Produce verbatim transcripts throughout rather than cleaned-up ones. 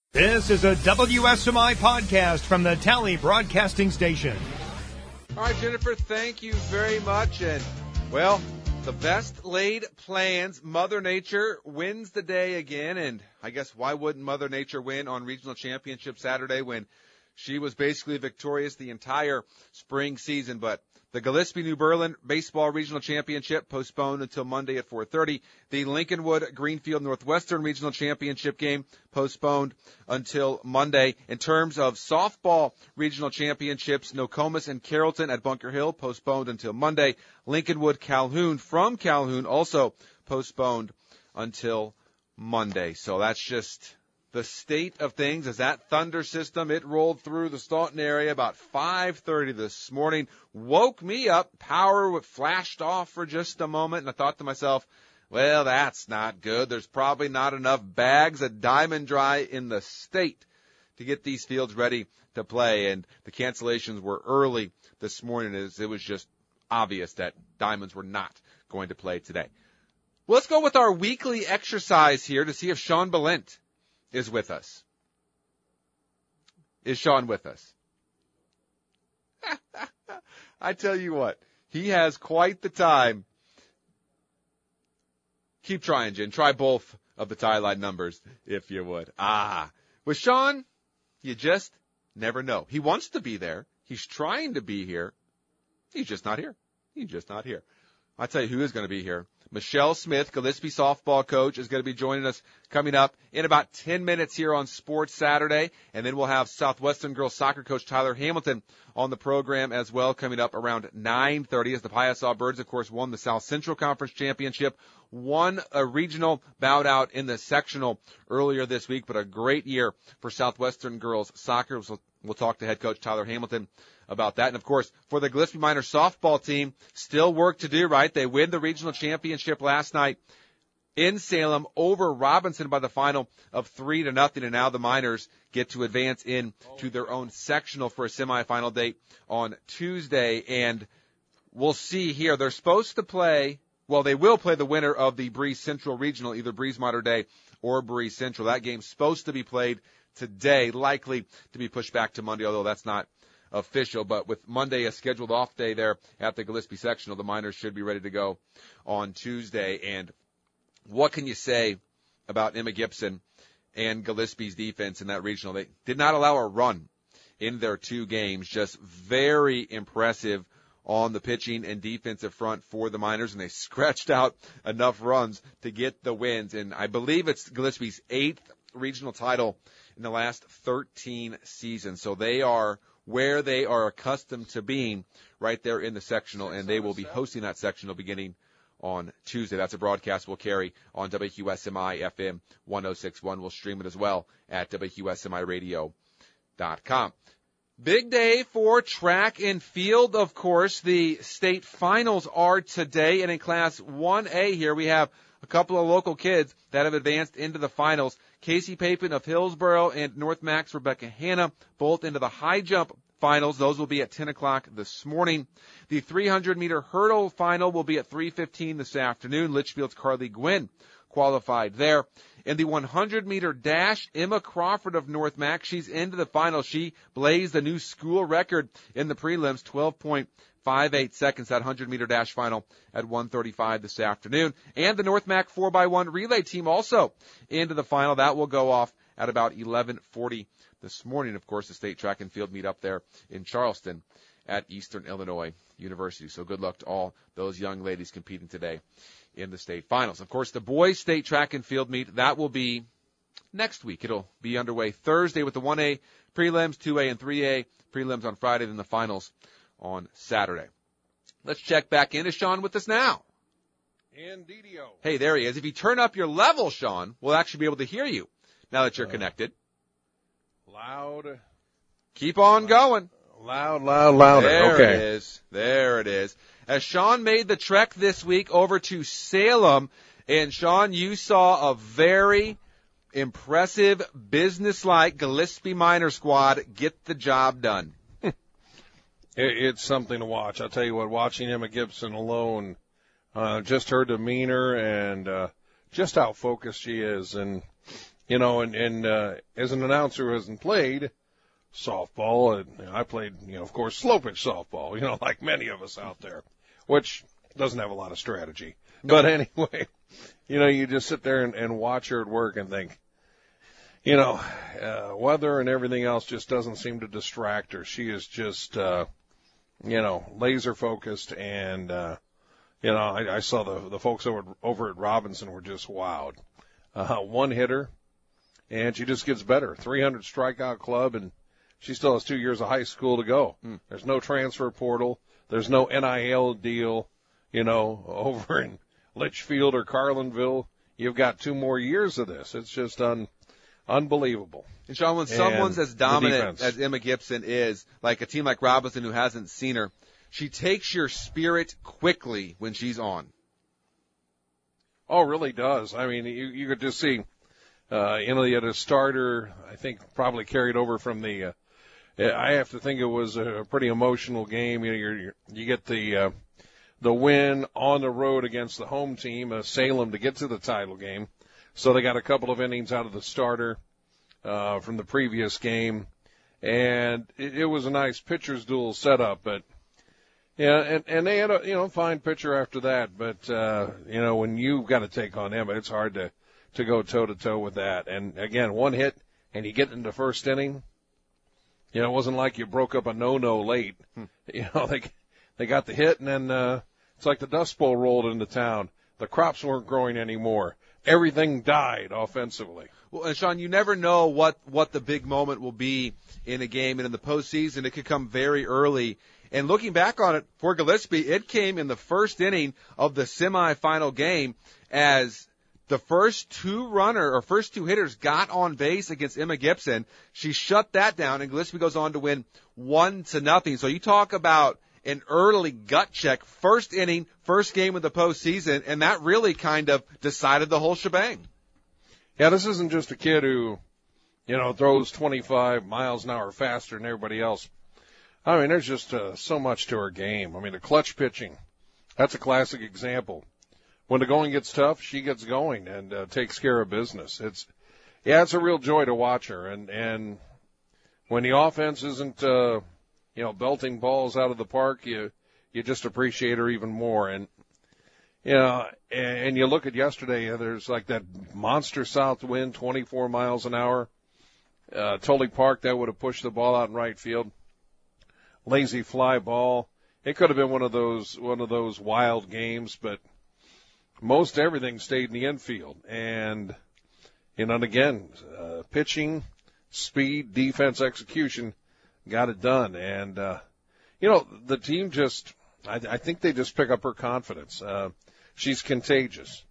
This is a W S M I podcast from the Tally Broadcasting Station. All right, Jennifer, thank you very much. And, well, the best laid plans. Mother Nature wins the day again. And I guess why wouldn't Mother Nature win on Regional Championship Saturday when she was basically victorious the entire spring season? But the Gillespie-New Berlin Baseball Regional Championship postponed until Monday at four thirty. The Lincolnwood-Greenfield Northwestern Regional Championship game postponed until Monday. In terms of softball regional championships, Nokomis and Carrollton at Bunker Hill postponed until Monday. Lincolnwood-Calhoun from Calhoun also postponed until Monday. So that's just the state of things as that thunder system, it rolled through the Staunton area about five thirty this morning, woke me up, power flashed off for just a moment, and I thought to myself, well, that's not good. There's probably not enough bags of Diamond Dry in the state to get these fields ready to play, and the cancellations were early this morning as it was just obvious that Diamonds were not going to play today. Well, let's go with our weekly exercise here to see if Sean Balint is with us. Is Sean with us? I tell you what, he has quite the time. Keep trying, Jen. Try both of the tie line numbers, if you would. Ah, with Sean, you just never know. He wants to be there. He's trying to be here. He's just not here. He's just not here. I'll tell you who is going to be here. Michelle Smith, Gillespie softball coach, is going to be joining us coming up in about ten minutes here on Sports Saturday. And then we'll have Southwestern girls soccer coach Tyler Hamilton on the program as well coming up around nine thirty as the Piasaw Birds, of course, won the South Central Conference Championship, won a regional, bowed out in the sectional earlier this week, but a great year for Southwestern girls soccer. So we'll talk to head coach Tyler Hamilton about that. And, of course, for the Gillespie Miners softball team, still work to do, right? They win the regional championship last night in Salem over Robinson by the final of three to nothing. And now the Miners get to advance into their own sectional for a semifinal date on Tuesday. And we'll see here. They're supposed to play, well, they will play the winner of the Breeze Central Regional, either Breeze Mater Dei or Breeze Central. That game's supposed to be played today, likely to be pushed back to Monday, although that's not official. But with Monday a scheduled off day there at the Gillespie sectional, the Miners should be ready to go on Tuesday. And what can you say about Emma Gibson and Gillespie's defense in that regional? They did not allow a run in their two games. Just very impressive on the pitching and defensive front for the Miners, and they scratched out enough runs to get the wins. And I believe it's Gillespie's eighth regional title in the last thirteen seasons. So they are where they are accustomed to being right there in the sectional, and they will be hosting that sectional beginning on Tuesday. That's a broadcast we'll carry on W Q S M I F M one oh six point one. We'll stream it as well at W Q S M I radio dot com. Big day for track and field, of course. The state finals are today, and in Class one A here we have a couple of local kids that have advanced into the finals. Casey Papin of Hillsboro and North Max Rebecca Hanna, both into the high jump finals. Those will be at ten o'clock this morning. The three hundred meter hurdle final will be at three fifteen this afternoon. Litchfield's Carly Gwynn qualified there. In the one hundred meter dash, Emma Crawford of North Max, she's into the final. She blazed a new school record in the prelims, twelve point five eight seconds, that one hundred meter dash final at one thirty-five this afternoon. And the North Mac four by one relay team also into the final. That will go off at about eleven forty this morning. Of course, the state track and field meet up there in Charleston at Eastern Illinois University. So good luck to all those young ladies competing today in the state finals. Of course, the boys state track and field meet, that will be next week. It'll be underway Thursday with the one A prelims, two A and three A prelims on Friday, then the finals on Saturday. Let's check back in. Is Sean with us now? And D D O. Hey, there he is. If you turn up your level, Sean, we'll actually be able to hear you now that you're uh, connected. Loud. Keep on going. Loud, loud, louder. There okay. it is. There it is. As Sean made the trek this week over to Salem, and Sean, you saw a very impressive, businesslike Gillespie Minor squad get the job done. it, it's something to watch. I'll tell you what, watching Emma Gibson alone, uh, just her demeanor and uh, just how focused she is. And you know, and, and uh, as an announcer who hasn't played softball, and you know, I played, you know, of course, slow pitch softball, you know, like many of us out there, which doesn't have a lot of strategy. But anyway, you know, you just sit there and, and watch her at work and think, you know, uh, weather and everything else just doesn't seem to distract her. She is just, uh, you know, laser focused. And, uh, you know, I, I saw the, the folks over, over at Robinson were just wowed. Uh, one hitter, and she just gets better. three hundred strikeout club, and she still has two years of high school to go. Mm. There's no transfer portal. There's no N I L deal, you know, over in Litchfield or Carlinville. You've got two more years of this. It's just un, unbelievable. And Sean, when someone's as dominant as Emma Gibson is, like a team like Robinson who hasn't seen her, she takes your spirit quickly when she's on. Oh, really does. I mean, you, you could just see, uh, you know, you had a starter, I think probably carried over from the, uh, I have to think it was a pretty emotional game. You know, you're, you're, you get the, uh, the win on the road against the home team, uh, Salem, to get to the title game. So they got a couple of innings out of the starter, uh, from the previous game. And it, it was a nice pitcher's duel setup, but, yeah, and, and they had a, you know, fine pitcher after that. But, uh, you know, when you've got to take on Emma, it's hard to, to go toe-to-toe with that. And, again, one hit, and you get into the first inning. You know, it wasn't like you broke up a no-no late. Hmm. You know, they they got the hit, and then uh, it's like the Dust Bowl rolled into town. The crops weren't growing anymore. Everything died offensively. Well, and Sean, you never know what, what the big moment will be in a game. And in the postseason, it could come very early. And looking back on it, for Gillespie, it came in the first inning of the semifinal game as the first two runner or first two hitters got on base against Emma Gibson. She shut that down, and Gillespie goes on to win one to nothing. So you talk about an early gut check, first inning, first game of the postseason, and that really kind of decided the whole shebang. Yeah, this isn't just a kid who, you know, throws twenty-five miles an hour faster than everybody else. I mean, there's just uh, so much to her game. I mean, the clutch pitching, that's a classic example. When the going gets tough, she gets going and uh, takes care of business. It's, yeah, it's a real joy to watch her. And, and when the offense isn't, uh, you know, belting balls out of the park, you, you just appreciate her even more. And, you know, and, and you look at yesterday, uh, there's like that monster south wind, twenty-four miles an hour. Uh, Tully Park, that would have pushed the ball out in right field. Lazy fly ball. It could have been one of those, one of those wild games, but most everything stayed in the infield. And, you know, and again, uh, pitching, speed, defense, execution, got it done. And, uh, you know, the team just, I, I think they just pick up her confidence. Uh, she's contagious.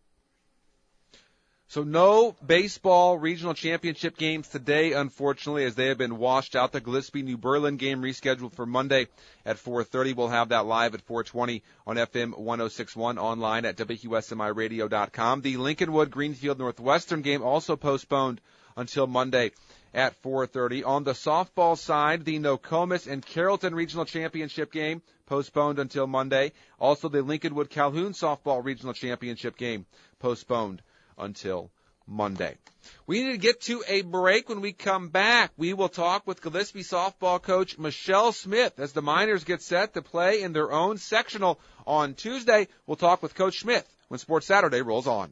So no baseball regional championship games today, unfortunately, as they have been washed out. The Gillespie-New Berlin game rescheduled for Monday at four thirty. We'll have that live at four twenty on F M one oh six point one, online at W Q S M I radio dot com. The Lincolnwood-Greenfield Northwestern game also postponed until Monday at four thirty. On the softball side, the Nokomis and Carrollton regional championship game postponed until Monday. Also, the Lincolnwood-Calhoun softball regional championship game postponed until Monday. We need to get to a break. When we come back, we will talk with Gillespie softball coach Michelle Smith as the Miners get set to play in their own sectional on Tuesday. We'll talk with Coach Smith when Sports Saturday rolls on.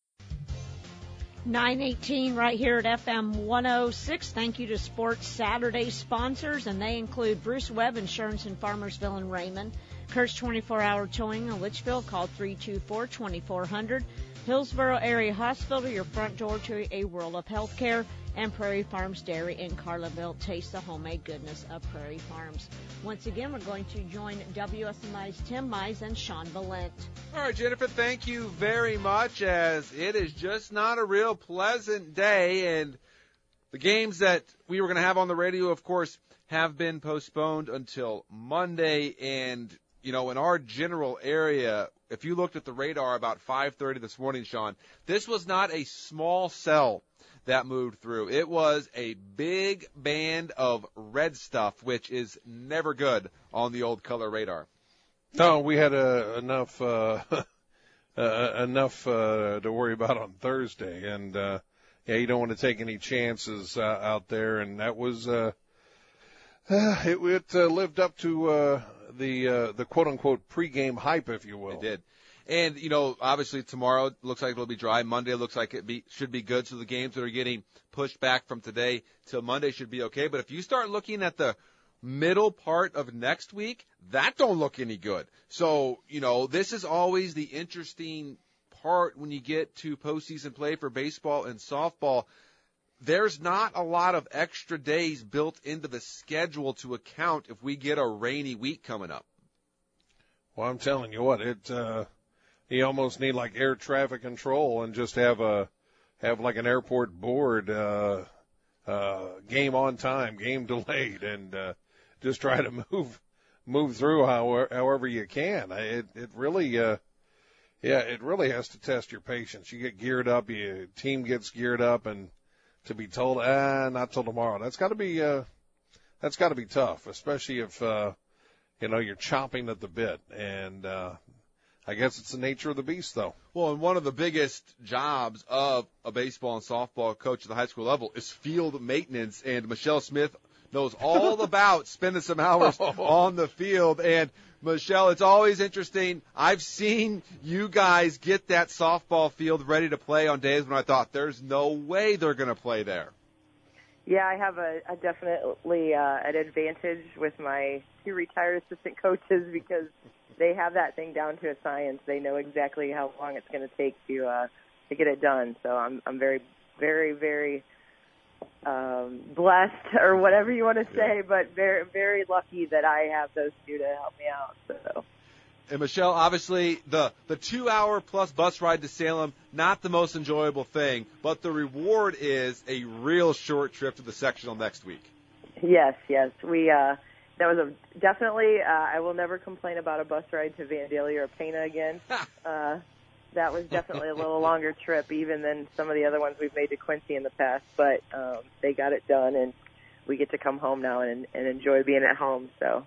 nine eighteen right here at F M one oh six. Thank you to Sports Saturday sponsors, and they include Bruce Webb Insurance in Farmersville and Raymond, Kurt's twenty-four hour towing in Litchfield. Call three two four, two four zero zero. Hillsborough Area Hospital, your front door to a world of healthcare, and Prairie Farms Dairy in Carlinville. Taste the homemade goodness of Prairie Farms. Once again, we're going to join W S M I's Tim Mize and Sean Valent. All right, Jennifer, thank you very much, as it is just not a real pleasant day, and the games that we were going to have on the radio, of course, have been postponed until Monday. And, you know, in our general area, if you looked at the radar about five thirty this morning, Sean, this was not a small cell that moved through. It was a big band of red stuff, which is never good on the old color radar. No, we had uh, enough uh, uh, enough uh, to worry about on Thursday, and uh, yeah, you don't want to take any chances uh, out there. And that was, uh, uh, it, it uh, lived up to uh, the uh, the quote unquote pregame hype, if you will. It did. And, you know, obviously tomorrow looks like it'll be dry. Monday looks like it be, should be good. So the games that are getting pushed back from today till Monday should be okay. But if you start looking at the middle part of next week, that don't look any good. So, you know, this is always the interesting part when you get to postseason play for baseball and softball. There's not a lot of extra days built into the schedule to account if we get a rainy week coming up. Well, I'm telling you what, it, uh, you almost need like air traffic control and just have a, have like an airport board, uh, uh, game on time, game delayed, and, uh, just try to move, move through however, however you can. It, it really, uh, yeah, it really has to test your patience. You get geared up, your team gets geared up, and to be told, ah, not till tomorrow. That's got to be, uh, that's got to be tough, especially if, uh, you know, you're chomping at the bit. And, uh, I guess it's the nature of the beast, though. Well, and one of the biggest jobs of a baseball and softball coach at the high school level is field maintenance, and Michelle Smith knows all about spending some hours on the field. And, Michelle, it's always interesting. I've seen you guys get that softball field ready to play on days when I thought there's no way they're going to play there. Yeah, I have a, a definitely uh, an advantage with my two retired assistant coaches because they have that thing down to a science. They know exactly how long it's going to take to uh, to get it done. So I'm I'm very very very um, blessed, or whatever you want to say, yeah. but very very lucky that I have those two to help me out. So. And Michelle, obviously the the two hour plus bus ride to Salem, not the most enjoyable thing, but the reward is a real short trip to the sectional next week. Yes, yes, we. Uh, That was a, definitely, uh, I will never complain about a bus ride to Vandalia or Pena again. uh, that was definitely a little longer trip even than some of the other ones we've made to Quincy in the past, but um, they got it done, and we get to come home now and, and enjoy being at home. So,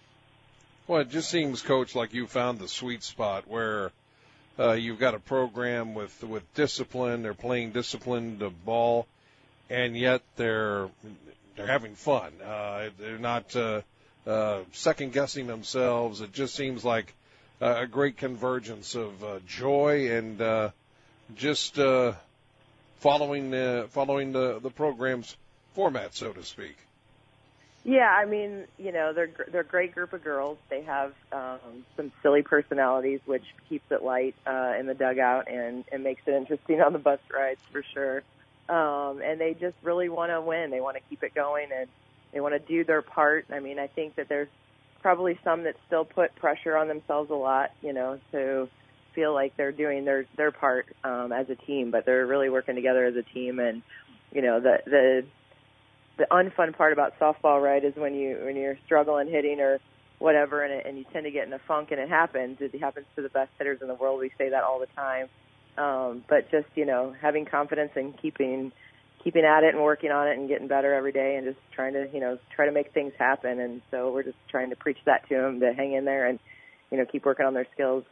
well, it just seems, Coach, like you found the sweet spot where uh, you've got a program with, with discipline, they're playing disciplined ball, and yet they're they're having fun. Uh, they're not uh, uh, second-guessing themselves. It just seems like uh, a great convergence of uh, joy and uh, just uh, following the, following the, the program's format, so to speak. Yeah, I mean, you know, they're they're a great group of girls. They have um, some silly personalities, which keeps it light uh, in the dugout and, and makes it interesting on the bus rides for sure. Um, and they just really want to win. They want to keep it going, and they want to do their part. I mean, I think that there's probably some that still put pressure on themselves a lot, you know, to feel like they're doing their their part um, as a team, but they're really working together as a team. And you know, the the the unfun part about softball, right, is when you when you're struggling hitting or whatever, and, it, and you tend to get in a funk, and it happens. It happens to the best hitters in the world. We say that all the time. Um, but just, you know, having confidence and keeping keeping at it and working on it and getting better every day and just trying to, you know, try to make things happen. And so we're just trying to preach that to them, to hang in there and, you know, keep working on their skills.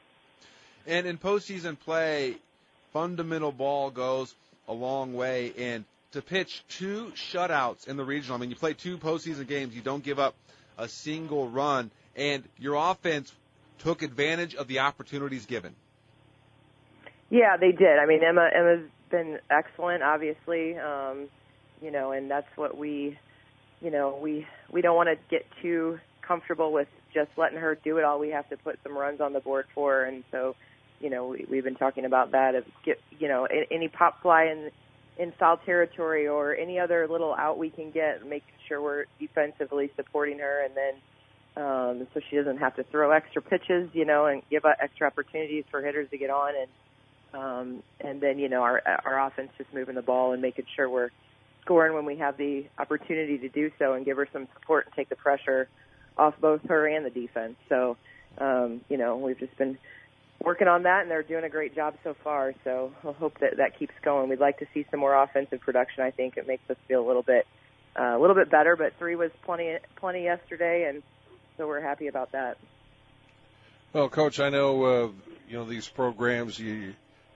And in postseason play, fundamental ball goes a long way. And to pitch two shutouts in the regional, I mean, you play two postseason games, you don't give up a single run, and your offense took advantage of the opportunities given. Yeah, they did. I mean, Emma Emma's been excellent, obviously, um, you know, and that's what we, you know, we we don't want to get too comfortable with just letting her do it all. We have to put some runs on the board for her, and so, you know, we, we've been talking about that. Of get, you know, any pop fly in in foul territory or any other little out we can get, making sure we're defensively supporting her, and then um, so she doesn't have to throw extra pitches, you know, and give extra opportunities for hitters to get on. And Um, and then, you know, our our offense just moving the ball and making sure we're scoring when we have the opportunity to do so and give her some support and take the pressure off both her and the defense. So, um, you know, we've just been working on that, and they're doing a great job so far. So we'll hope that that keeps going. We'd like to see some more offensive production. I think it makes us feel a little bit uh, a little bit better, but three was plenty plenty yesterday, and so we're happy about that. Well, Coach, I know, uh, you know, these programs, you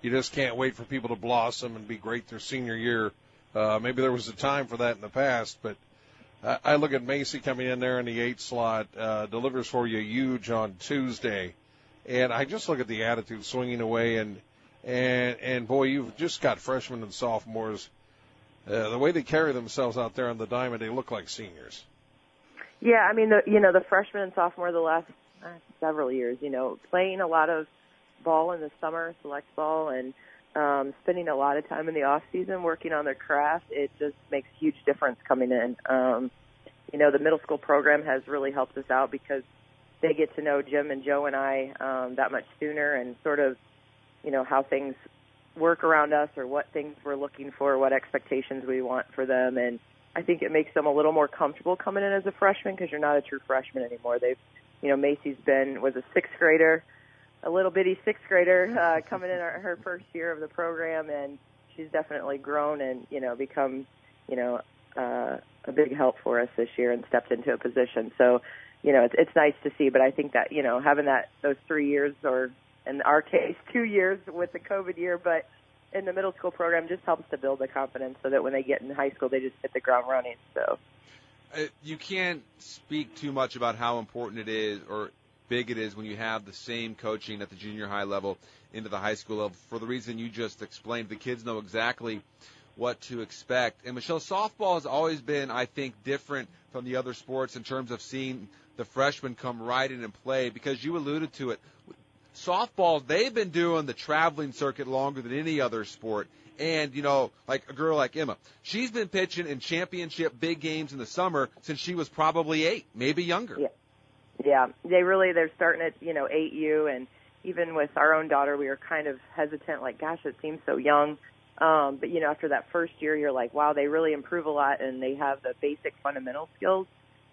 you just can't wait for people to blossom and be great their senior year. Uh, maybe there was a time for that in the past, but I, I look at Macy coming in there in the eight slot, uh, delivers for you huge on Tuesday, and I just look at the attitude swinging away, and and and boy, you've just got freshmen and sophomores. Uh, the way they carry themselves out there on the diamond, they look like seniors. Yeah, I mean, the, you know, the freshmen and sophomore the last uh, several years, you know, playing a lot of ball in the summer, select ball, and um, spending a lot of time in the off season working on their craft, it just makes a huge difference coming in. Um, you know, the middle school program has really helped us out because they get to know Jim and Joe and I um, that much sooner, and sort of, you know, how things work around us or what things we're looking for, what expectations we want for them. And I think it makes them a little more comfortable coming in as a freshman because you're not a true freshman anymore. They've, you know, Macy's been, was a sixth grader, a little bitty sixth grader uh, coming in her, her first year of the program, and she's definitely grown and, you know, become, you know, uh, a big help for us this year and stepped into a position. So, you know, it's, it's nice to see, but I think that, you know, having that, those three years or in our case, two years with the COVID year, but in the middle school program just helps to build the confidence so that when they get in high school, they just hit the ground running. So uh, you can't speak too much about how important it is or big it is when you have the same coaching at the junior high level into the high school level for the reason you just explained. The kids know exactly what to expect. And, Michelle, softball has always been, I think, different from the other sports in terms of seeing the freshmen come right in and play because you alluded to it. Softball, they've been doing the traveling circuit longer than any other sport. And, you know, like a girl like Emma, she's been pitching in championship big games in the summer since she was probably eight, maybe younger. Yeah, yeah. They really, they're starting at, you know, eight U, and even with our own daughter, we were kind of hesitant, like, gosh, it seems so young. Um, but, you know, after that first year, you're like, wow, they really improve a lot, and they have the basic fundamental skills,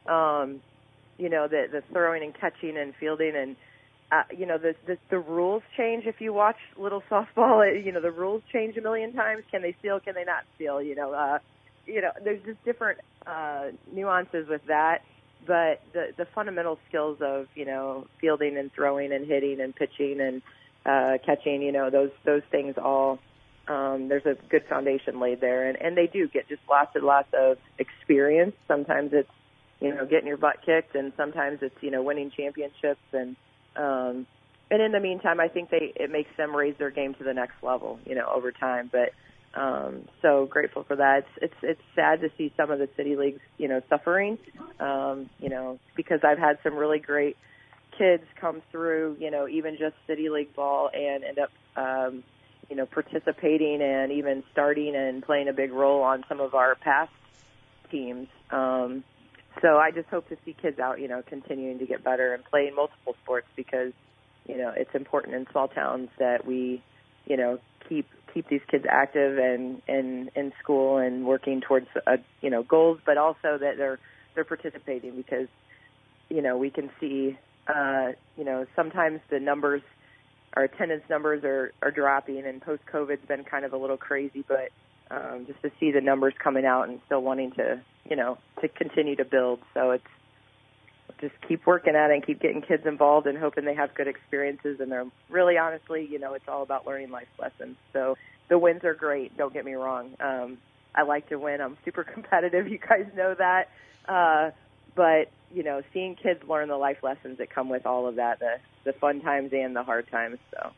um, you know, the, the throwing and catching and fielding and, Uh, you know, the, the the rules change if you watch little softball. You know, the rules change a million times. Can they steal? Can they not steal? You know, uh, you know, there's just different uh, nuances with that. But the the fundamental skills of, you know, fielding and throwing and hitting and pitching and uh, catching, you know, those those things all. Um, there's a good foundation laid there, and and they do get just lots and lots of experience. Sometimes it's, you know, getting your butt kicked, and sometimes it's, you know, winning championships and. Um, and in the meantime, I think they it makes them raise their game to the next level, you know, over time. But um, so grateful for that. It's, it's it's sad to see some of the city leagues, you know, suffering, um, you know, because I've had some really great kids come through, you know, even just city league ball and end up, um, you know, participating and even starting and playing a big role on some of our past teams. Um, So I just hope to see kids out, you know, continuing to get better and playing multiple sports because, you know, it's important in small towns that we, you know, keep keep these kids active and in in school and working towards, uh, you know, goals, but also that they're they're participating because, you know, we can see, uh, you know, sometimes the numbers, our attendance numbers are, are dropping, and post-COVID's been kind of a little crazy, but um, just to see the numbers coming out and still wanting to, you know, to continue to build. So it's just keep working at it and keep getting kids involved and hoping they have good experiences. And they're really, honestly, you know, it's all about learning life lessons. So the wins are great. Don't get me wrong. Um, I like to win. I'm super competitive. You guys know that. Uh, but, you know, seeing kids learn the life lessons that come with all of that, the, the fun times and the hard times. So.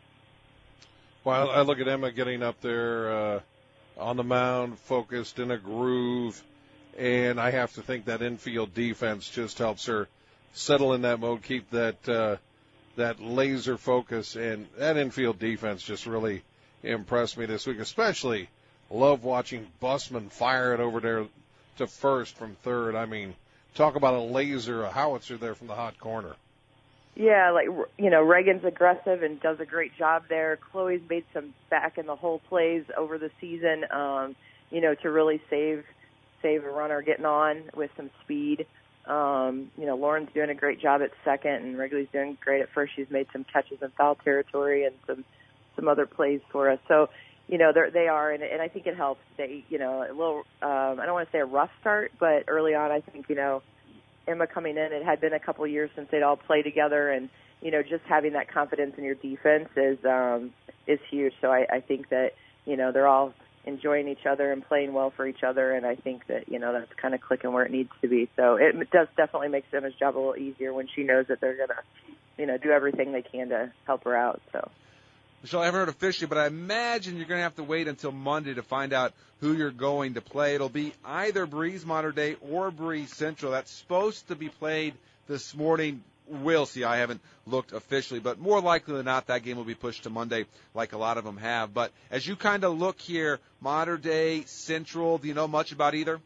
Well, I look at Emma getting up there uh, on the mound, focused in a groove. And I have to think that infield defense just helps her settle in that mode, keep that uh, that laser focus. And that infield defense just really impressed me this week. Especially love watching Bussman fire it over there to first from third. I mean, talk about a laser, a howitzer there from the hot corner. Yeah, like, you know, Reagan's aggressive and does a great job there. Chloe's made some back-in-the-hole plays over the season, um, you know, to really save – save a runner getting on with some speed. Um, you know, Lauren's doing a great job at second, and Wrigley's doing great at first. She's made some catches in foul territory and some some other plays for us. So, you know, they're, they are, and, and I think it helps. They, you know, a little, um, I don't want to say a rough start, but early on, I think, you know, Emma coming in, it had been a couple of years since they'd all played together, and, you know, just having that confidence in your defense is um, is huge. So I, I think that, you know, they're all enjoying each other and playing well for each other, and I think that, you know, that's kind of clicking where it needs to be. So it does definitely make Emma's job a little easier when she knows that they're going to, you know, do everything they can to help her out. So, Michelle, I haven't heard officially, but I imagine you're going to have to wait until Monday to find out who you're going to play. It'll be either Breeze Mater Dei or Breeze Central. That's supposed to be played this morning. We'll see. I haven't looked officially, but more likely than not, that game will be pushed to Monday like a lot of them have. But as you kind of look here, Mater Dei, Central, do you know much about either?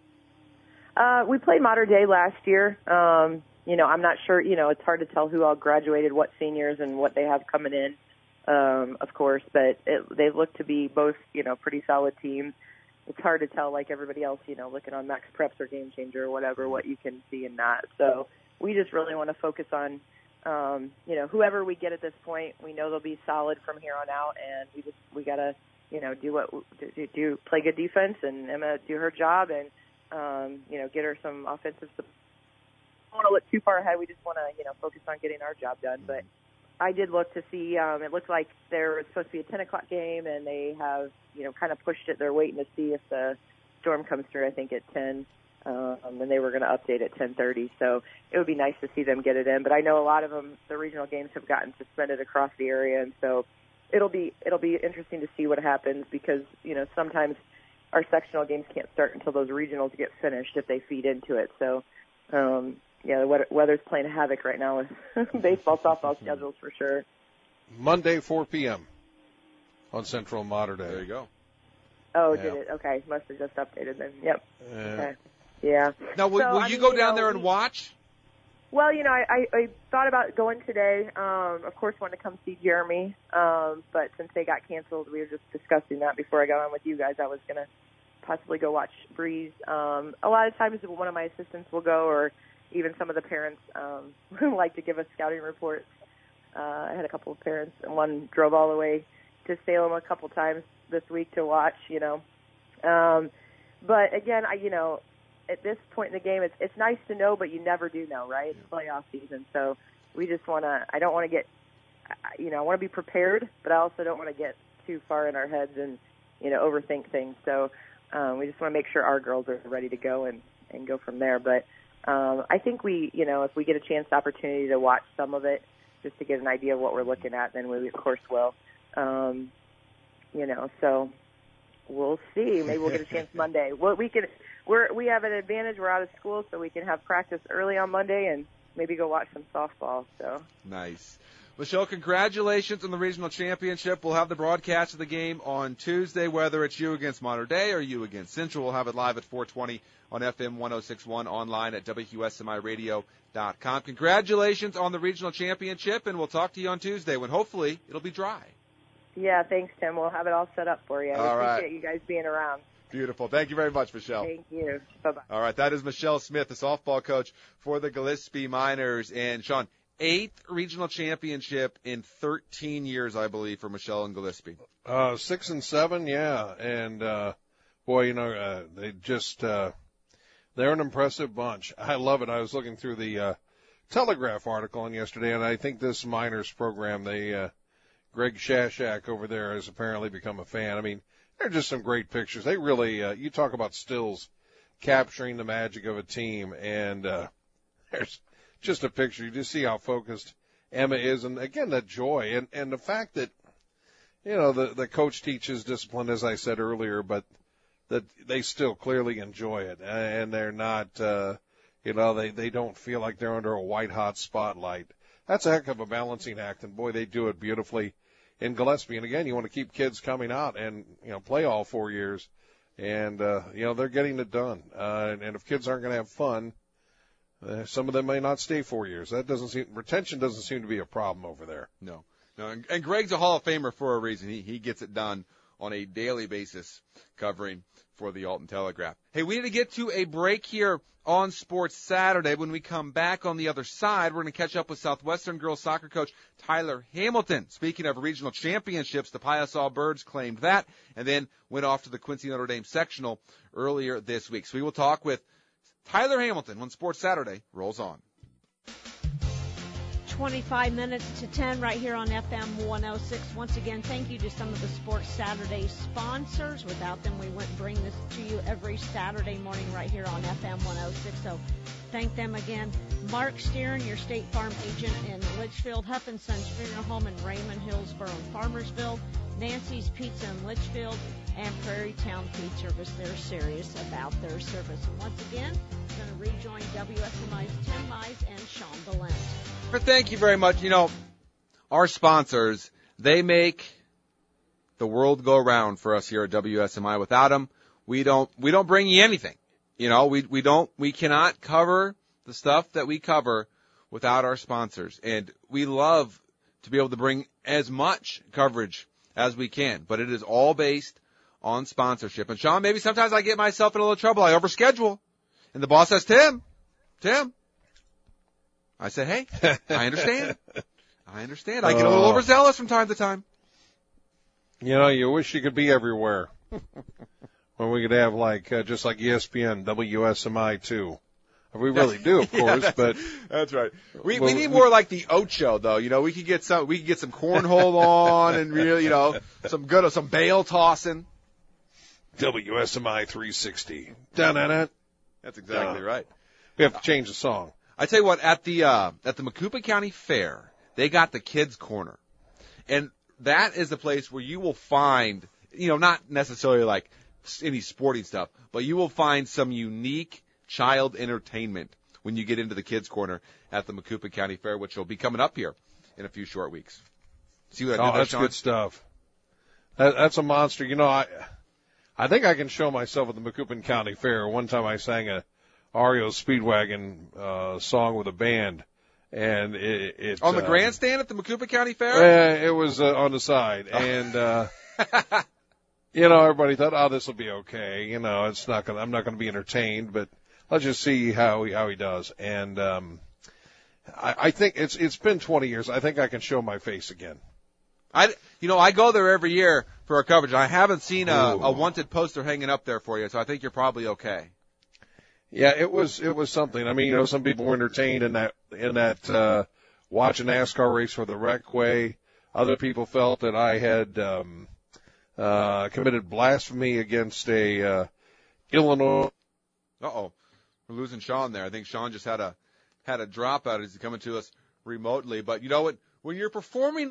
Uh, we played Mater Dei last year. Um, you know, I'm not sure, you know, it's hard to tell who all graduated, what seniors, and what they have coming in, um, of course, but it, they look to be both, you know, pretty solid teams. It's hard to tell, like everybody else, you know, looking on Max Preps or Game Changer or whatever, what you can see and not. So we just really want to focus on, um, you know, whoever we get at this point. We know they'll be solid from here on out, and we just we gotta, you know, do what do, do play good defense, and Emma do her job, and um, you know, get her some offensive support. I don't want to look too far ahead. We just want to, you know, focus on getting our job done. But I did look to see. Um, it looked like there was supposed to be a ten o'clock game, and they have, you know, kind of pushed it. They're waiting to see if the storm comes through. I think at ten. Um, and they were going to update at ten thirty, so it would be nice to see them get it in. But I know a lot of them, the regional games have gotten suspended across the area, and so it'll be it'll be interesting to see what happens because, you know, sometimes our sectional games can't start until those regionals get finished if they feed into it. So, um, yeah, the weather, weather's playing havoc right now with baseball, softball schedules for sure. Monday, four p.m. on Central Mater Dei. There you go. Oh, Yeah. did it? Okay, must have just updated then. Yep. Yeah. Okay. Yeah. Now, will, So, will I you mean, go you down know, there and we- watch? Well, you know, I, I, I thought about going today. Um, of course, wanted to come see Jeremy, um, but since they got canceled, we were just discussing that before I got on with you guys. I was going to possibly go watch Breeze. Um, a lot of times, one of my assistants will go, or even some of the parents um, who like to give us scouting reports. Uh, I had a couple of parents, and one drove all the way to Salem a couple times this week to watch. You know. Um, But again, I you know, at this point in the game, it's it's nice to know, but you never do know, right? It's playoff season, so we just want to. I don't want to get, you know, I want to be prepared, but I also don't want to get too far in our heads and, you know, overthink things. So um, we just want to make sure our girls are ready to go and and go from there. But um, I think we, you know, if we get a chance, opportunity to watch some of it, just to get an idea of what we're looking at, then we of course will. Um, you know, so. We'll see. Maybe we'll get a chance Monday. Well, we can. We're we have an advantage. We're out of school, so we can have practice early on Monday and maybe go watch some softball. So Nice. Michelle, congratulations on the regional championship. We'll have the broadcast of the game on Tuesday, whether it's you against Mater Dei or you against Central. We'll have it live at four twenty on F M one oh six point one, online at W Q S M I radio dot com. Congratulations on the regional championship, and we'll talk to you on Tuesday when hopefully it'll be dry. yeah, thanks, Tim. We'll have it all set up for you. I All right. appreciate you guys being around. Beautiful. Thank you very much, Michelle. Thank you. Bye bye. All right, that is Michelle Smith, the softball coach for the Gillespie Miners. And, Sean, eighth regional championship in thirteen years, I believe, for Michelle and Gillespie. Uh, six and seven, yeah. And, uh, boy, you know, uh, they just, uh, they're an impressive bunch. I love it. I was looking through the, uh, Telegraph article on yesterday, and I think this minors program, they, uh, Greg Shashak over there has apparently become a fan. I mean, they're just some great pictures. They really, uh, you talk about stills capturing the magic of a team, and, uh, there's just a picture. You just see how focused Emma is, and again, that joy, and, and the fact that, you know, the, the coach teaches discipline, as I said earlier, but that they still clearly enjoy it, and they're not, uh, you know, they, they don't feel like they're under a white-hot spotlight. That's a heck of a balancing act, and, boy, they do it beautifully in Gillespie. And, again, you want to keep kids coming out and, you know, play all four years, and, uh, you know, they're getting it done. Uh, and, and if kids aren't going to have fun, uh, some of them may not stay four years. That doesn't seem, retention doesn't seem to be a problem over there. No. No, and, and Greg's a Hall of Famer for a reason. He he gets it done on a daily basis covering for the Alton Telegraph. Hey, we need to get to a break here on Sports Saturday. When we come back on the other side, we're going to catch up with Southwestern girls soccer coach Tyler Hamilton. Speaking of regional championships, the Piasaw Birds claimed that and then went off to the Quincy Notre Dame sectional earlier this week. So we will talk with Tyler Hamilton when Sports Saturday rolls on. twenty-five minutes to ten right here on F M one oh six. Once again, thank you to some of the Sports Saturday sponsors. Without them, we wouldn't bring this to you every Saturday morning right here on F M one oh six. So thank them again. Mark Steeren, your State Farm agent in Litchfield. Huff and Sons Funeral Home in Raymond, Hillsborough, and Farmersville. Nancy's Pizza in Litchfield. And Prairie Town Food Service. They're serious about their service. And once again, I'm going to rejoin W S M I's Tim Mize and Sean Valent. Thank you very much. You know, our sponsors, they make the world go round for us here at W S M I. Without them, we don't we don't bring you anything. You know, we we don't we cannot cover the stuff that we cover without our sponsors. And we love to be able to bring as much coverage as we can, but it is all based on sponsorship. And Sean, maybe sometimes I get myself in a little trouble. I overschedule. And the boss says, Tim, Tim. I say, hey, I understand. I understand. I get a little overzealous from time to time. You know, you wish you could be everywhere. When we could have like, uh, just like E S P N, W S M I too. We really do, of course, yeah, but. That's right. We, well, we need we, more like the Ocho though. You know, we could get some, we could get some cornhole on and really, you know, some good, some bail tossing. W S M I three sixty. Dun-dun-dun. That's exactly uh, right. We have to change the song. I tell you what, at the uh, at the Macoupin County Fair, they got the Kids Corner, and that is the place where you will find, you know, not necessarily like any sporting stuff, but you will find some unique child entertainment when you get into the Kids Corner at the Macoupin County Fair, which will be coming up here in a few short weeks. See what I oh, did there, that's Sean? good stuff. That, that's a monster. You know, I I think I can show myself at the Macoupin County Fair. One time I sang a R E O Speedwagon uh, song with a band, and it, it on the uh, grandstand at the Macoupin County Fair. Uh, it was uh, on the side, and uh, you know, everybody thought, "Oh, this will be okay." You know, it's not gonna. I'm not going to be entertained, but let's just see how he how he does. And um, I, I think it's it's been twenty years. I think I can show my face again. I, you know, I go there every year for our coverage. I haven't seen a, a wanted poster hanging up there for you, so I think you're probably okay. Yeah, it was it was something. I mean, you know, some people were entertained in that in that uh, watch a NASCAR race for the Recway. Other people felt that I had um, uh, committed blasphemy against a uh, Illinois. Uh oh, we're losing Sean there. I think Sean just had a had a dropout as he's coming to us remotely. But you know what? When you're performing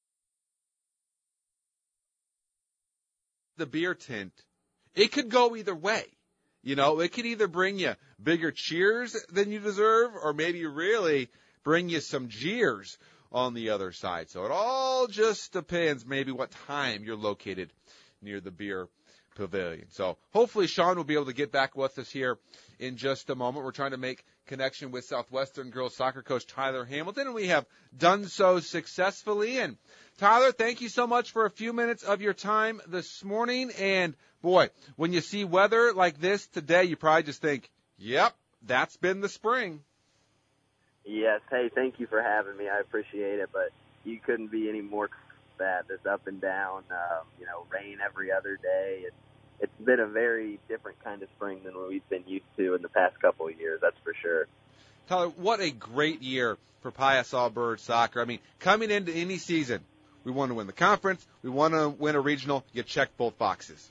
the beer tent, it could go either way. You know, it could either bring you bigger cheers than you deserve, or maybe really bring you some jeers on the other side. So it all just depends maybe what time you're located near the beer pavilion. So hopefully Sean will be able to get back with us here in just a moment. We're trying to make connection with Southwestern girls soccer coach Tyler Hamilton, and we have done so successfully. And Tyler, thank you so much for a few minutes of your time this morning. And boy, when you see weather like this today, you probably just think, yep, that's been the spring. Yes. Hey, thank you for having me. I appreciate it, but you couldn't be any more bad. This up and down, um, you know, rain every other day. It's, it's been a very different kind of spring than we've been used to in the past couple of years, that's for sure. Tyler, what a great year for Pius All-Bird soccer. I mean, coming into any season, we want to win the conference, we want to win a regional, you check both boxes.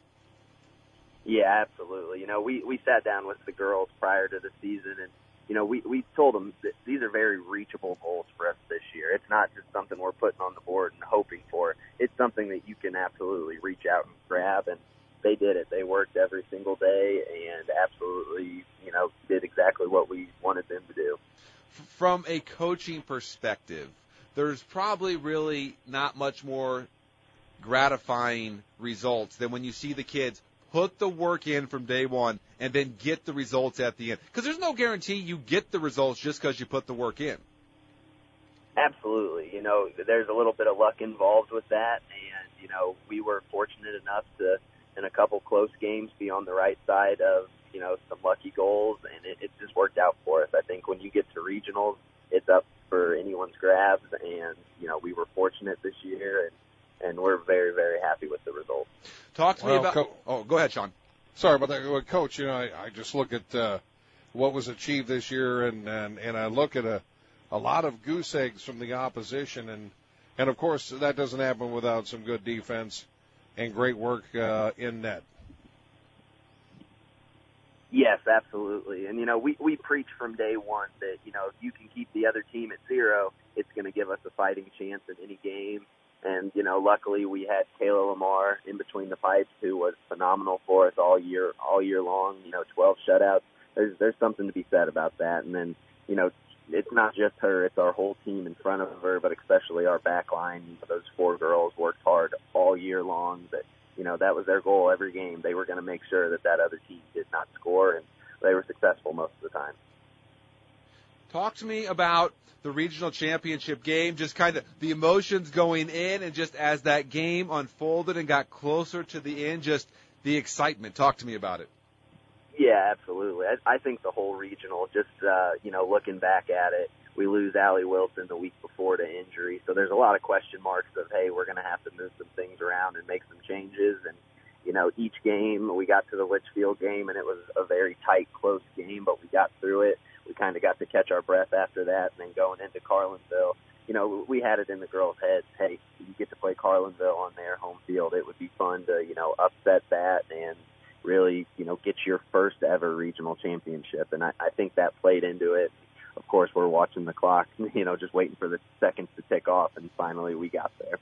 Yeah, absolutely. You know, we, we sat down with the girls prior to the season, and, you know, we, we told them that these are very reachable goals for us this year. It's not just something we're putting on the board and hoping for. It's something that you can absolutely reach out and grab, and they did it. They worked every single day and absolutely, you know, did exactly what we wanted them to do. From a coaching perspective, there's probably really not much more gratifying results than when you see the kids put the work in from day one and then get the results at the end. Because there's no guarantee you get the results just because you put the work in. Absolutely. You know, there's a little bit of luck involved with that. And, you know, we were fortunate enough to, in a couple close games, be on the right side of, you know, some lucky goals. And it, it just worked out for us. I think when you get to regionals, it's up for anyone's grabs. And, you know, we were fortunate this year. And, and we're very, very happy with the results. Talk to well, me about Co- – oh, go ahead, Sean. Sorry about that. Well, Coach, you know, I, I just look at uh, what was achieved this year, and, and, and I look at a a lot of goose eggs from the opposition, and and of course that doesn't happen without some good defense and great work uh, in net. Yes, absolutely. And, you know, we, we preach from day one that, you know, if you can keep the other team at zero, it's going to give us a fighting chance in any game. And, you know, luckily we had Kayla Lamar in between the pipes, who was phenomenal for us all year, all year long, you know, twelve shutouts. There's, there's something to be said about that. And then, you know, it's not just her, it's our whole team in front of her, but especially our back line. Those four girls worked hard all year long. That, you know, that was their goal every game. They were going to make sure that that other team did not score, and they were successful most of the time. Talk to me about the regional championship game, just kind of the emotions going in, and just as that game unfolded and got closer to the end, just the excitement. Talk to me about it. Yeah, absolutely. I, I think the whole regional, just, uh, you know, looking back at it, we lose Allie Wilson the week before to injury. So there's a lot of question marks of, hey, we're going to have to move some things around and make some changes. And, you know, each game, we got to the Litchfield game, and it was a very tight, close game, but we got through it. We kind of got to catch our breath after that. And then going into Carlinville, you know, we had it in the girls' heads, hey, you get to play Carlinville on their home field. It would be fun to, you know, upset that and really, you know, get your first ever regional championship. And I, I think that played into it. Of course, we're watching the clock, you know, just waiting for the seconds to tick off, and finally we got there.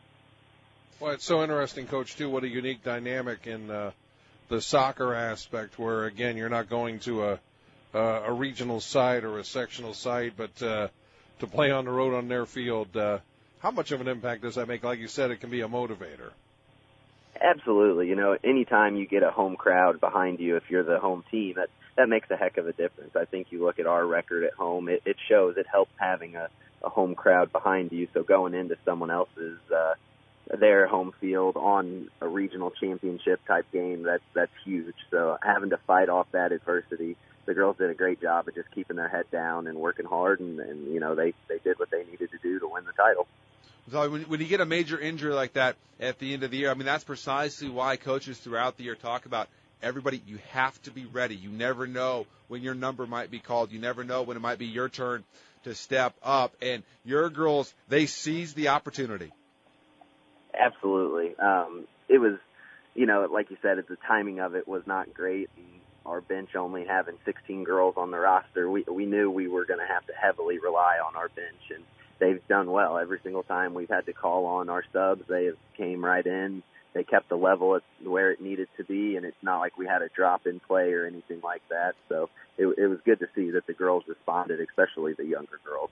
Well, it's so interesting, Coach, too, what a unique dynamic in uh, the soccer aspect where, again, you're not going to a, uh, a regional site or a sectional site, but uh, to play on the road on their field. Uh, how much of an impact does that make? Like you said, it can be a motivator. Absolutely. You know, anytime you get a home crowd behind you, if you're the home team, that that makes a heck of a difference. I think you look at our record at home, it, it shows it helps having a, a home crowd behind you. So going into someone else's, uh, their home field on a regional championship type game, that's, that's huge. So having to fight off that adversity, the girls did a great job of just keeping their head down and working hard. And, and you know, they, they did what they needed to do to win the title. So when, when you get a major injury like that at the end of the year, I mean, that's precisely why coaches throughout the year talk about everybody, you have to be ready. You never know when your number might be called. You never know when it might be your turn to step up. And your girls, they seized the opportunity. Absolutely. Um, it was, you know, like you said, the timing of it was not great. And our bench only having sixteen girls on the roster, we, we knew we were going to have to heavily rely on our bench. And they've done well. Every single time we've had to call on our subs, they have came right in. They kept the level at where it needed to be, and it's not like we had a drop in play or anything like that. So it, it was good to see that the girls responded, especially the younger girls.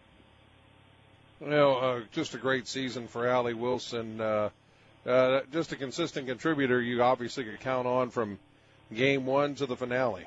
Well, uh, just a great season for Allie Wilson. Uh, uh, just a consistent contributor you obviously could count on from game one to the finale.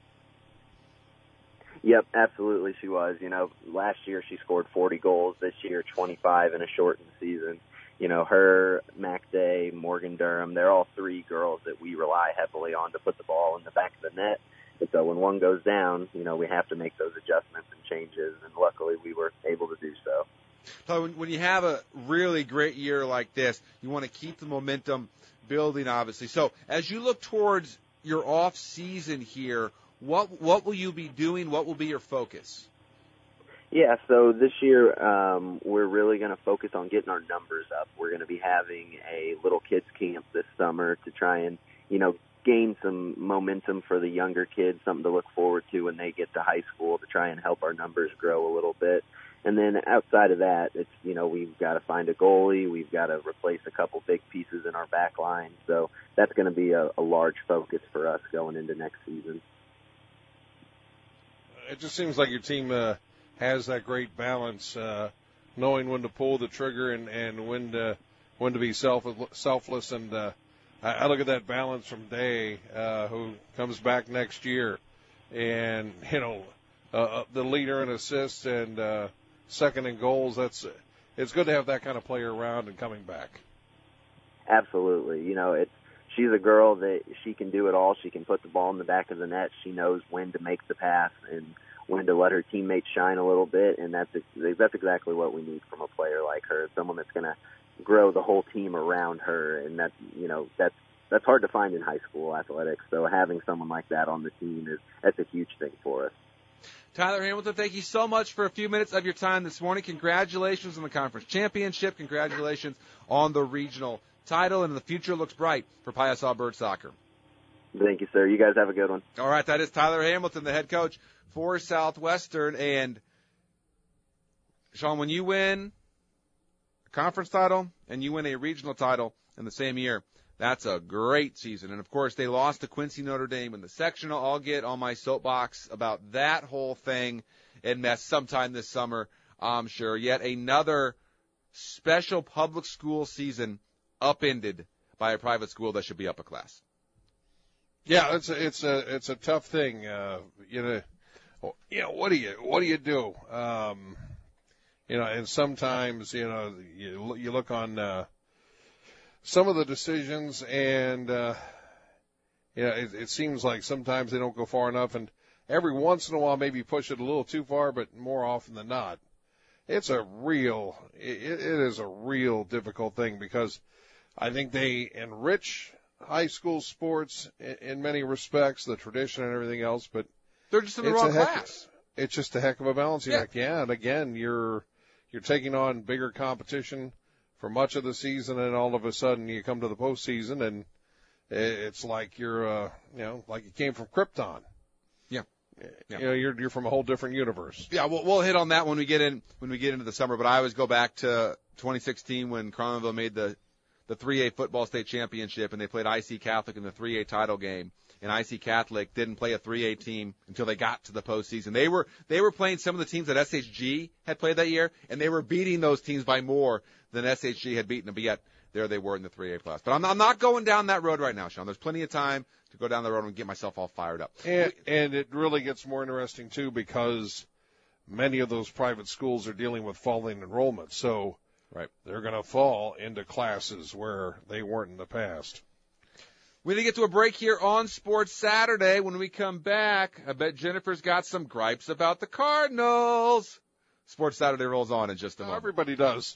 Yep, absolutely she was. You know, last year she scored forty goals. This year, twenty-five in a shortened season. You know, her, Mac Day, Morgan Durham, they're all three girls that we rely heavily on to put the ball in the back of the net. And so when one goes down, you know, we have to make those adjustments and changes, and luckily we were able to do so. So when, when you have a really great year like this, you want to keep the momentum building, obviously. So as you look towards your off season here, what what will you be doing? What will be your focus? Yeah, so this year um, we're really going to focus on getting our numbers up. We're going to be having a little kids camp this summer to try and, you know, gain some momentum for the younger kids, something to look forward to when they get to high school to try and help our numbers grow a little bit. And then outside of that, it's, you know, we've got to find a goalie. We've got to replace a couple big pieces in our back line. So that's going to be a, a large focus for us going into next season. It just seems like your team uh, has that great balance, uh, knowing when to pull the trigger and, and when to when to be self, selfless. And uh, I, I look at that balance from Day, uh, who comes back next year, and, you know, uh, the leader in assists and uh, second in goals. That's it's good to have that kind of player around and coming back. Absolutely. You know, it's she's a girl that she can do it all. She can put the ball in the back of the net. She knows when to make the pass and when to let her teammates shine a little bit, and that's that's exactly what we need from a player like her, someone that's going to grow the whole team around her, and that's, you know, that's that's hard to find in high school athletics. So having someone like that on the team is that's a huge thing for us. Tyler Hamilton, thank you so much for a few minutes of your time this morning. Congratulations on the conference championship. Congratulations on the regional title, and the future looks bright for Piasaw Bird Soccer. Thank you, sir. You guys have a good one. All right, that is Tyler Hamilton, the head coach for Southwestern. And, Sean, when you win a conference title and you win a regional title in the same year, that's a great season. And, of course, they lost to Quincy Notre Dame in the sectional. I'll get on my soapbox about that whole thing and mess sometime this summer, I'm sure. Yet another special public school season upended by a private school that should be upper class. Yeah, it's a, it's a it's a tough thing. Uh, you know, you know what do you what do you do? Um, you know, and sometimes you know you you look on. Uh, Some of the decisions, and uh, you know, it, it seems like sometimes they don't go far enough, and every once in a while maybe push it a little too far, but more often than not, it's a real, it, it is a real difficult thing because I think they enrich high school sports in, in many respects, the tradition and everything else, but they're just in the it's wrong a heck, class. It's just a heck of a balancing Yeah. act. Yeah, and again, you're you're taking on bigger competition for much of the season, and all of a sudden you come to the postseason, and it's like you're, uh, you know, like you came from Krypton. Yeah. yeah. You know, you're you're from a whole different universe. Yeah, we'll, we'll hit on that when we get in when we get into the summer. But I always go back to twenty sixteen when Carlinville made the the three A football state championship, and they played I C Catholic in the three A title game. And I C Catholic didn't play a three A team until they got to the postseason. They were they were playing some of the teams that S H G had played that year, and they were beating those teams by more than S H G had beaten them. But yet there they were in the three A class. But I'm, I'm not going down that road right now, Sean. There's plenty of time to go down the road and get myself all fired up. And, and it really gets more interesting too because many of those private schools are dealing with falling enrollment, so right. they're going to fall into classes where they weren't in the past. We're going to get to a break here on Sports Saturday. When we come back, I bet Jennifer's got some gripes about the Cardinals. Sports Saturday rolls on in just a moment. Everybody does.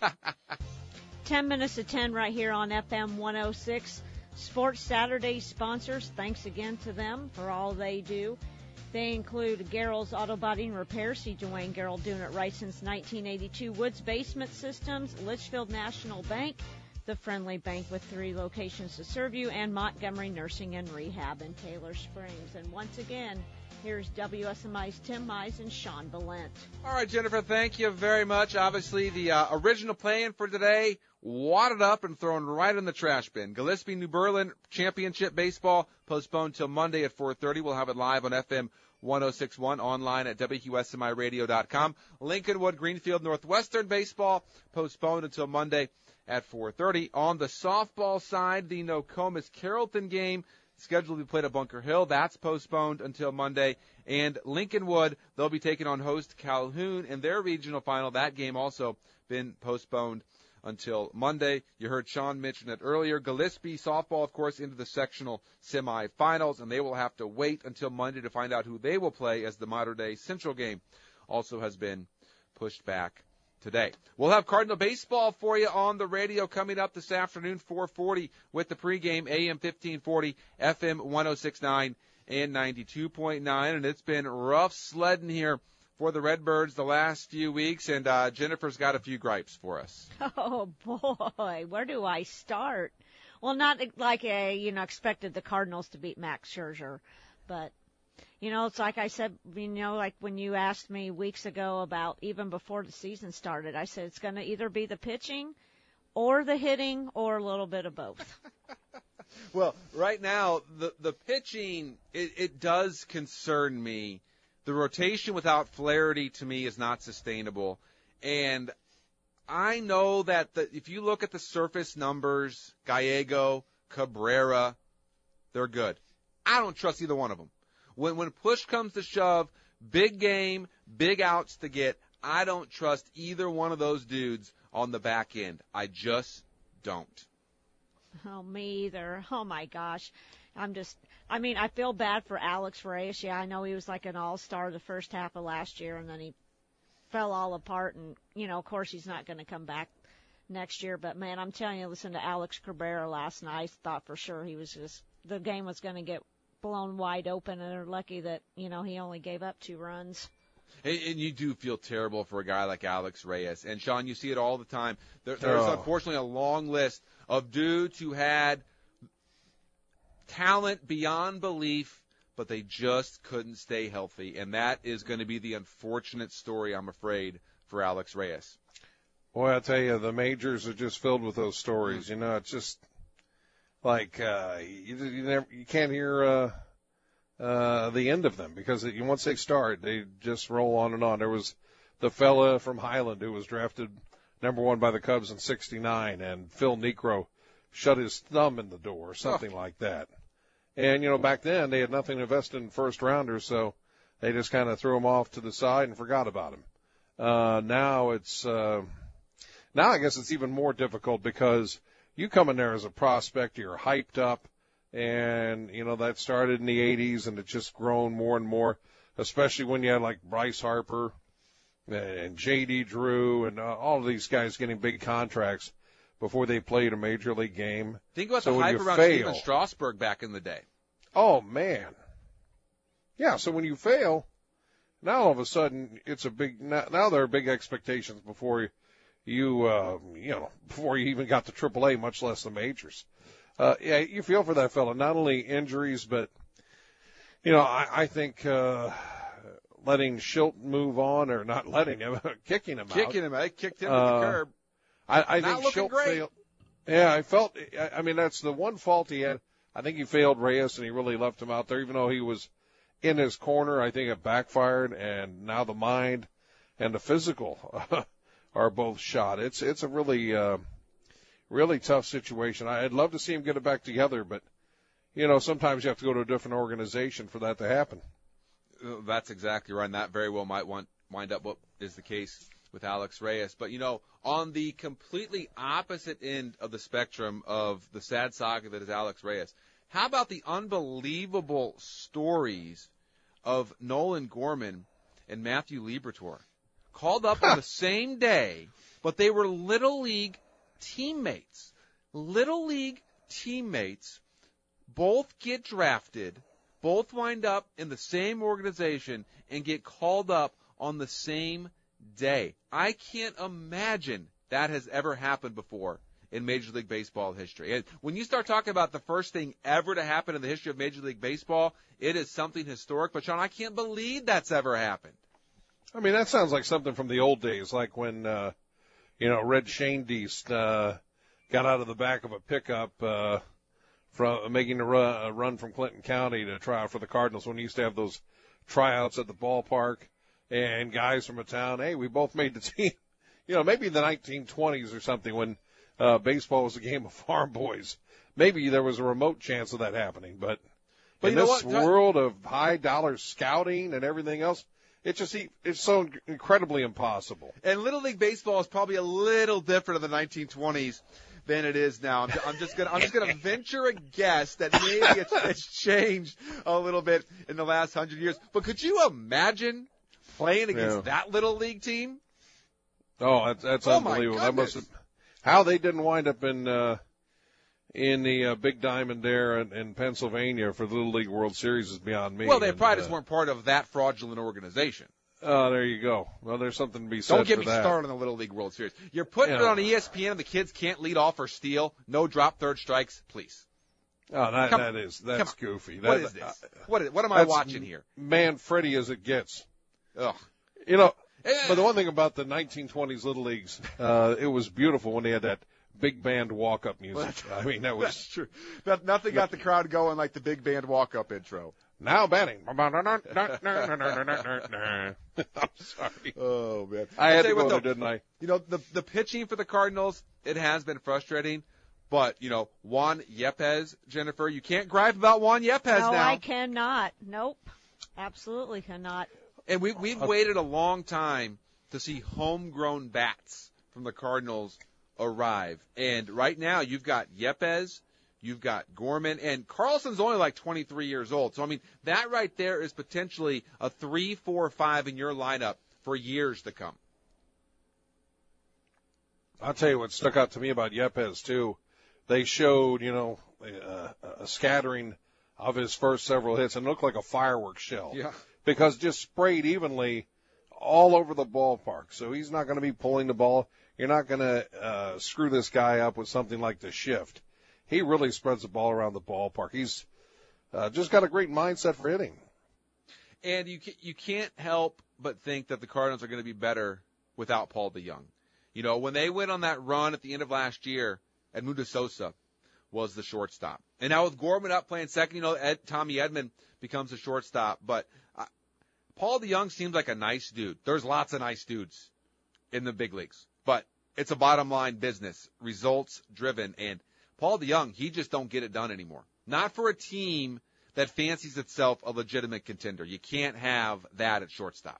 ten minutes to ten right here on F M one oh six. Sports Saturday sponsors, thanks again to them for all they do. They include Garrell's Auto Body and Repair. See Dwayne Garrell doing it right since nineteen eighty-two. Woods Basement Systems, Litchfield National Bank, the friendly bank with three locations to serve you, and Montgomery Nursing and Rehab in Taylor Springs. And once again, here's W S M I's Tim Mize and Sean Valent. All right, Jennifer, thank you very much. Obviously, the uh, original plan for today, wadded up and thrown right in the trash bin. Gillespie New Berlin Championship Baseball postponed till Monday at four thirty. We'll have it live on F M one oh six point one, online at W S M I radio dot com. Lincolnwood Greenfield Northwestern Baseball postponed until Monday at four thirty. On the softball side, the Nokomis Carrollton game scheduled to be played at Bunker Hill. That's postponed until Monday. And Lincolnwood, they'll be taking on host Calhoun in their regional final. That game also been postponed until Monday. You heard Sean mention it earlier. Gillespie softball, of course, into the sectional semifinals, and they will have to wait until Monday to find out who they will play, as the Mater Dei Central game also has been pushed back today. We'll have Cardinal baseball for you on the radio coming up this afternoon, four forty, with the pregame, A M fifteen forty, F M one oh six point nine and ninety-two point nine. And it's been rough sledding here for the Redbirds the last few weeks, and uh, Jennifer's got a few gripes for us. Oh, boy, where do I start? Well, not like I, you know, expected the Cardinals to beat Max Scherzer, but you know, it's like I said, you know, like when you asked me weeks ago about even before the season started, I said it's going to either be the pitching or the hitting or a little bit of both. Well, right now, the, the pitching, it, it does concern me. The rotation without Flaherty, to me, is not sustainable. And I know that the, if you look at the surface numbers, Gallego, Cabrera, they're good. I don't trust either one of them. When when push comes to shove, big game, big outs to get, I don't trust either one of those dudes on the back end. I just don't. Oh, me either. Oh, my gosh. I'm just, I mean, I feel bad for Alex Reyes. Yeah, I know he was like an all-star the first half of last year, and then he fell all apart. And, you know, of course, he's not going to come back next year. But, man, I'm telling you, listen to Alex Cabrera last night. I thought for sure he was just, the game was going to get blown wide open, and they're lucky that, you know, he only gave up two runs. And, and you do feel terrible for a guy like Alex Reyes. And, Sean, you see it all the time. There, there's Oh. unfortunately a long list of dudes who had talent beyond belief, but they just couldn't stay healthy. And that is going to be the unfortunate story, I'm afraid, for Alex Reyes. Boy, I tell you, the majors are just filled with those stories. You know, it's just like uh, you, you never, you can't hear uh, uh, the end of them because it, once they start, they just roll on and on. There was the fella from Highland who was drafted number one by the Cubs in sixty-nine, and Phil Necro shut his thumb in the door, something oh. like that. And, you know, back then they had nothing invested in first rounders, so they just kind of threw him off to the side and forgot about him. Uh, now it's uh, – Now I guess it's even more difficult because you come in there as a prospect, you're hyped up, and, you know, that started in the eighties, and it's just grown more and more, especially when you had, like, Bryce Harper and J D. Drew and uh, all of these guys getting big contracts before they played a major league game. Think about so the hype around fail, Steven Strasburg back in the day. Oh, man. Yeah, so when you fail, now all of a sudden it's a big – now, now there are big expectations before you – You, uh, you know, before you even got to triple A, much less the majors. Uh, yeah, you feel for that fella. Not only injuries, but, you know, I, I think, uh, letting Shilton move on or not letting him, kicking him kicking out. Kicking him, I kicked him to uh, the curb. I, I not think looking Shilton great. failed. Yeah, I felt, I, I mean, that's the one fault he had. I think he failed Reyes and he really left him out there, even though he was in his corner. I think it backfired, and now the mind and the physical, are both shot. It's it's a really, uh, really tough situation. I'd love to see him get it back together, but, you know, sometimes you have to go to a different organization for that to happen. That's exactly right, and that very well might want, wind up what is the case with Alex Reyes. But, you know, on the completely opposite end of the spectrum of the sad saga that is Alex Reyes, how about the unbelievable stories of Nolan Gorman and Matthew Liberatore? Called up on the same day, but they were Little League teammates. Little League teammates, both get drafted, both wind up in the same organization, and get called up on the same day. I can't imagine that has ever happened before in Major League Baseball history. And when you start talking about the first thing ever to happen in the history of Major League Baseball, it is something historic. But, Sean, I can't believe that's ever happened. I mean, that sounds like something from the old days, like when, uh, you know, Red Shanedeist uh, got out of the back of a pickup uh, from making a run, a run from Clinton County to try out for the Cardinals when we used to have those tryouts at the ballpark, and guys from a town, hey, we both made the team. You know, maybe in the nineteen twenties or something when uh, baseball was a game of farm boys. Maybe there was a remote chance of that happening, but, but in this world of high-dollar scouting and everything else, It's just it's so incredibly impossible. And Little League Baseball is probably a little different in the nineteen twenties than it is now. I'm, I'm just gonna I'm just gonna venture a guess that maybe it's, it's changed a little bit in the last hundred years. But could you imagine playing against yeah. that Little League team? Oh, that's, that's oh unbelievable. My that must have, how they didn't wind up in uh, in the uh, Big Diamond there in, in Pennsylvania for the Little League World Series is beyond me. Well, they and, probably uh, just weren't part of that fraudulent organization. Oh, there you go. Well, there's something to be said for that. Don't get me started on the Little League World Series. You're putting yeah. it on E S P N and the kids can't lead off or steal. No drop third strikes, please. Oh, that, come, that is, that's goofy. That, what is this? Uh, what, is, what am I watching here? Manfredi as it gets. Ugh. You know, but the one thing about the nineteen twenties Little Leagues, uh, it was beautiful when they had that big band walk-up music. I mean, that was... That's true. But nothing got the crowd going like the big band walk-up intro. Now batting. I'm sorry. Oh, man. I had to go what, there, though, didn't I? You know, the the pitching for the Cardinals, it has been frustrating. But, you know, Juan Yepez, Jennifer, you can't gripe about Juan Yepez no, now. No, I cannot. Nope. Absolutely cannot. And we, we've waited a long time to see homegrown bats from the Cardinals arrive. And right now you've got Yepez, you've got Gorman, and Carlson's only like twenty-three years old. So, I mean, that right there is potentially a three, four, five in your lineup for years to come. I'll tell you what stuck out to me about Yepez, too. They showed, you know, a, a scattering of his first several hits, and it looked like a fireworks shell. Yeah. Because just sprayed evenly all over the ballpark. So he's not going to be pulling the ball. You're not going to uh, screw this guy up with something like the shift. He really spreads the ball around the ballpark. He's uh, just got a great mindset for hitting. And you you can't help but think that the Cardinals are going to be better without Paul DeJong. You know, when they went on that run at the end of last year, Edmundo Sosa was the shortstop. And now with Gorman up playing second, you know, Ed, Tommy Edman becomes a shortstop. But uh, Paul DeJong seems like a nice dude. There's lots of nice dudes in the big leagues. But it's a bottom-line business, results-driven. And Paul DeJong, he just don't get it done anymore. Not for a team that fancies itself a legitimate contender. You can't have that at shortstop.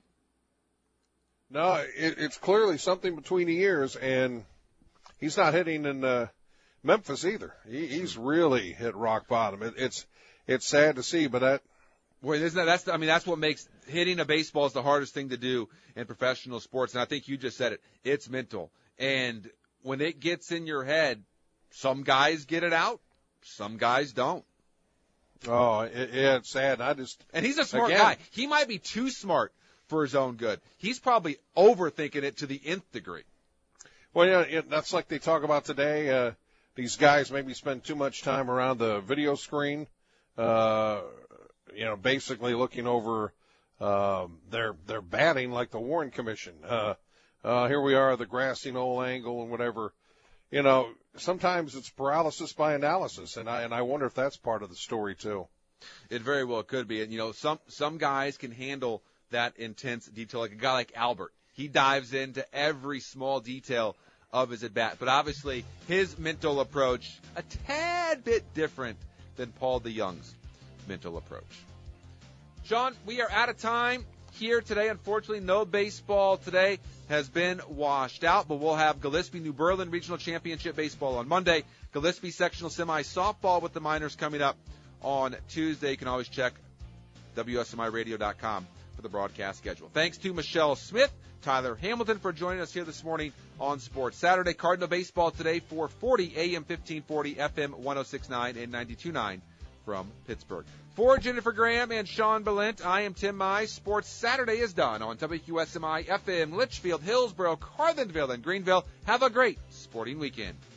No, it, it's clearly something between the ears, and he's not hitting in uh, Memphis either. He, he's really hit rock bottom. It, it's it's sad to see, but that. Boy, isn't that, that's I mean that's what makes hitting a baseball is the hardest thing to do in professional sports, and I think you just said it. It's mental, and when it gets in your head, some guys get it out, some guys don't. Oh, it, it's sad. I just and he's a smart again, guy. He might be too smart for his own good. He's probably overthinking it to the nth degree. Well, yeah, it, that's like they talk about today. Uh, these guys maybe spend too much time around the video screen, uh, you know, basically looking over um, their their batting like the Warren Commission. Uh, uh, here we are, the grassy knoll angle and whatever. You know, sometimes it's paralysis by analysis, and I and I wonder if that's part of the story too. It very well could be, and you know, some some guys can handle that intense detail, like a guy like Albert. He dives into every small detail of his at-bat. But obviously, his mental approach, a tad bit different than Paul DeJong's mental approach. Sean, we are out of time here today. Unfortunately, no baseball today has been washed out, but we'll have Gillespie New Berlin Regional Championship Baseball on Monday. Gillespie Sectional Semi Softball with the Miners coming up on Tuesday. You can always check W S M I radio dot com for the broadcast schedule. Thanks to Michelle Smith, Tyler Hamilton for joining us here this morning on Sports Saturday. Cardinal baseball today, four forty A M fifteen forty, F M one oh six point nine and ninety-two point nine from Pittsburgh. For Jennifer Graham and Sean Balint, I am Tim Mize. Sports Saturday is done on W Q S M I F M, Litchfield, Hillsborough, Carlinville, and Greenville. Have a great sporting weekend.